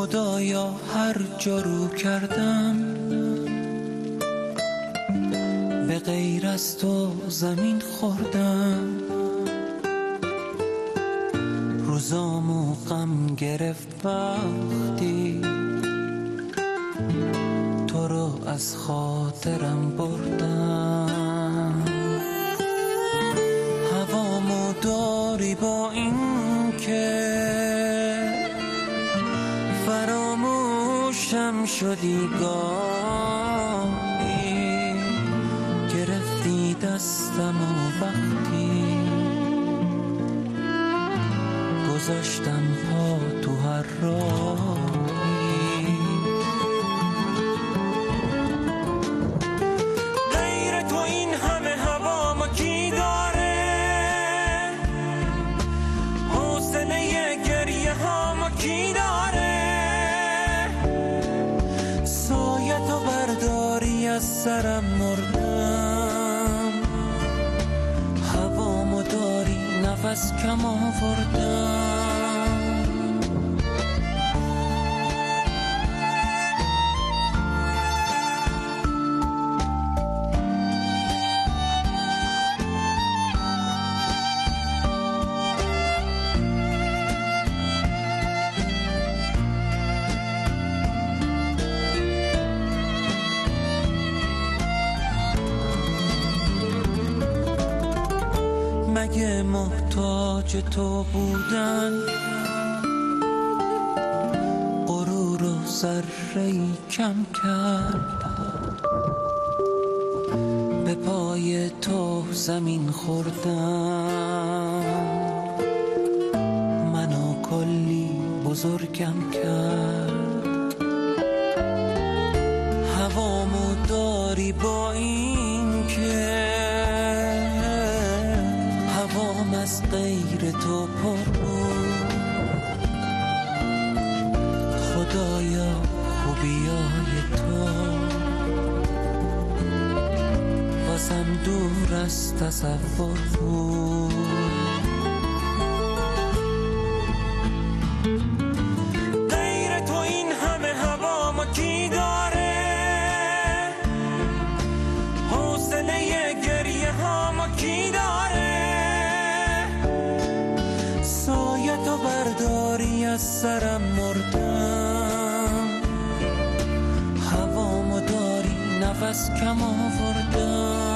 خدایا هر جا رو کردم به غیر از تو زمین خوردم، روزامو غم گرفت وقتی تو رو از خاطرم بردم. هوامو داری با این که فراموشم شدی، گاهی گرفتی دستم و وقتی گذاشتم پا تو هر راهی. غیر تو این همه هوا کی داره؟ حوصله گریه ها کی داره؟ سایه تو برداری از سرم مردم، هوامو داری نفس کم آوردم. مگه محتاج تو بودن غرور و ذره‌ای کم کرد؟ به پای تو زمین خوردم، منو کلی بزرگم کرد. هوامو داری با این که هوام از غیر تو پر بود. خدایا خوبیای تو واسم دور از تصور بود. غیر تو این همه هوا کی داره؟ حوصله گریه ها کی داره؟ سایه تو برداری از سرم مردم، هوامو داری نفس کم آوردم.